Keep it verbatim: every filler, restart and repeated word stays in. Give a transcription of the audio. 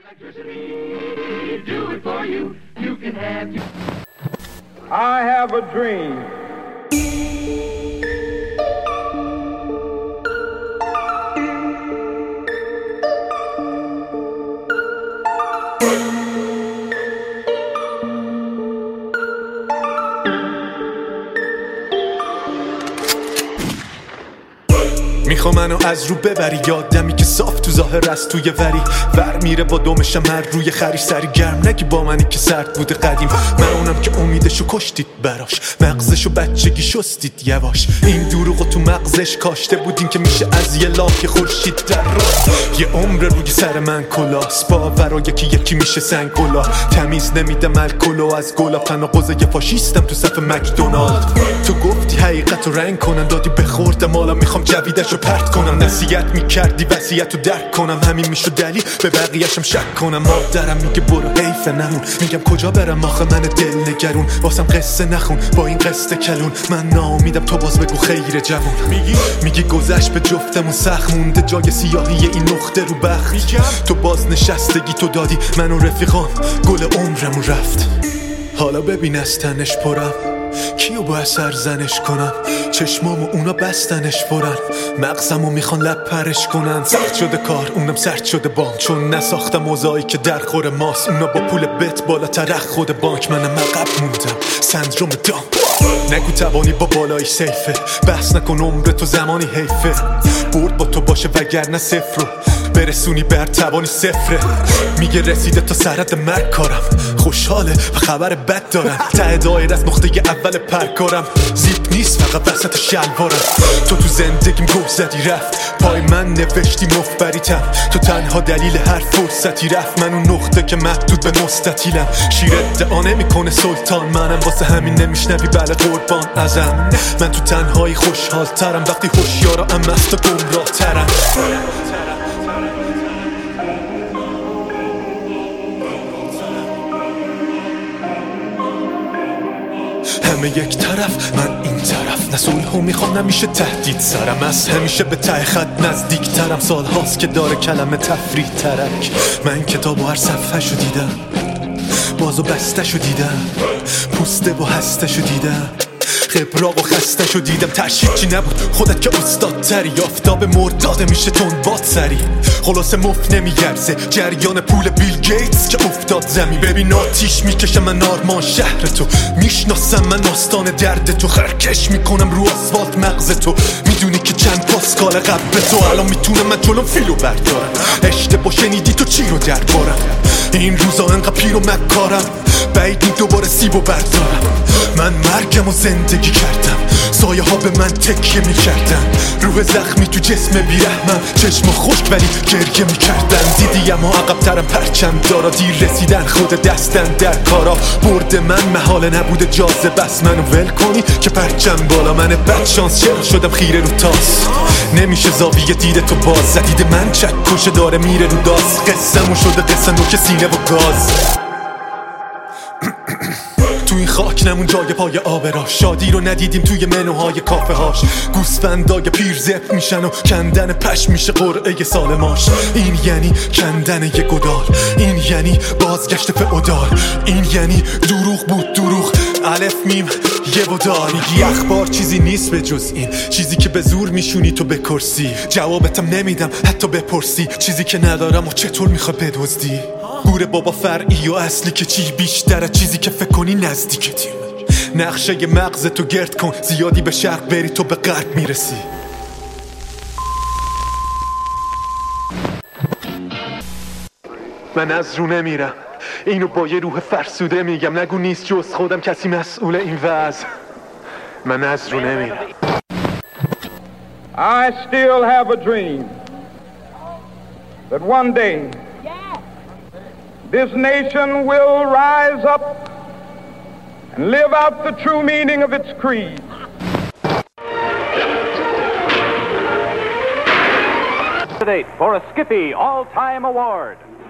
Do it for you. You can have you. I have a dream. میخوا منو از رو ببری، یادمی که صاف تو ظاهر از توی وری ور میره با دومشم هر روی خریش سری گرم نگی با منی که سرد بوده قدیم. من اونم که امیدشو کشتید براش، مغزشو بچگی شستید یواش. این دروغو تو مغزش کاشته بودین که میشه از یه لاک خورشید در راست. یه عمر روی سر من کلاس باورا یکی یکی میشه سنگ گلا. تمیز نمیدم الکلو از گلا، تناقض یه فاشیستم تو صف مکدونالد. تو گفتی حقیقت رو رنگ کنن دادی بخوردم، حالا میخوام جویدشو پرت کنم. نصیحت میکردی وصیت رو درک کنم، همین میشو دلیل به بقیه‌شم شک کنم. مادرم میگه برو حیف نمون، میگم کجا برم آخه من دل نگرون. واسم قصه نخون با این قصه کلون، من ناامیدم تو باز بگو خیر جوون. میگی میگی گذشت به جفتمون سخت مونده جای سیاهی این نقطه رو بخت. تو باز نشستگی تو دادی من و رفیقام، گل عمرمون رفت. حالا ببین از تنش پرم، کیو با سرزنش کنم؟ چشمامو اونا بستنش برن، مغزمو میخوان لب پرش کنن. سخت شده کار اونم سرد شده بام، چون نساختم موضوعی که در خور ماست. اونا با پول بت بالاتر خود بانک، منم عقب موندم سندروم دام. نگو توانی با بالای سیفه، بحث نکن عمر تو زمانی حیفه. برد با تو باشه وگرنه صفر رو برسونی بر توانی صفره. میگه رسیده تا سرحد مرگ کارم، خوشحاله و خبر بد دارم. ته دایر از نقطه اول پرکارم، زیپ نیست فقط وسط شلوارم. تو تو زندگیم گل زدی رفت، پای من نوشتی مفبریتم. تو تنها دلیل هر فرصتی رفت، من اون نقطه که محدود به مستطیلم. شیر ادعا نمیکنه سلطان، منم واسه همین نمیشنوی بله قربان ازم. من تو تنهایی خوشحال ترم وقتی هوشیارا ام است و گمراه ترم. همه یک طرف من این طرف، نه صلحو میخوام نمیشه تهدید سرم. از همیشه به ته خط نزدیک ترم، سال هاست که داره کلمه تفریح ترک. من کتابو هر صفحه شو دیدم، بازو بسته شو دیدم، پوسته و هسته شو دیدم، خبراق و خسته شو دیدم. ترشید چی نبود خودت که استاد تری، آفتاب مرداده میشه تون باد سری. خلاصه مفت نمیگرزه جریان پول بیل گیتس که افتاد زمین. ببین آتیش میکشم من آرمان شهر تو، میشناسم من آستان درد تو. خرکش میکنم رو آسفالت مغز تو، میدونی که چند پاسکال قبل تو. الان میتونم من جلوم فیلو بردارم، اشتباه شنیدی تو چی رو دربارم. این روزا انقدر پیر و مکارم، بعید نی دوباره سیبو بردارم. من مرگم و زندگی کردم، سایه ها به من تکیه میکردن. روح زخمی تو جسم بیرحمم، چشم خشک ولی گریه میکردن. دیدیم ها عقب ترم پرچم دارا، دیر رسیدن خود دستن در کارا. برد من محاله نبوده جازه، بس منو ول کنی که پرچم بالا. من بد شانس چرا شدم خیره رو تاس، نمیشه زاویه دیده تو باز. زدید من چک کشه داره میره رو داس، قصه‌مون شده قصه نوک سینه و گاز. تو این خاک نمون جای پای آبرا، شادی رو ندیدیم توی منوهای کافه هاش. گوسفندای پیر زپ میشن و کندن پشم میشه قرعه سالماش. این یعنی کندن یه گدال، این یعنی بازگشت فئودال، این یعنی دروغ بود دروغ الف میم یه بودال. میگی اخبار چیزی نیست به جز این، چیزی که به زور میشونی تو به کرسی. جوابتم نمیدم حتی بپرسی، چیزی که ندارم و چطور میخوای بدزدی. گوره بابا فرعی و اصلی که چی بیشتره، چیزی که فکر کنی نزدیکتیم. نقشه مغز تو گرد کن، زیادی به شرق بری تو به غرب میرسی. من از رو نمیرم، اینو با یه روح فرسوده میگم. نگو نیست جز خودم کسی مسئول این وضع. من از رو نمیرم. I still have a dream that one day this nation will rise up and live out the true meaning of its creed. For a Skippy All-Time Award.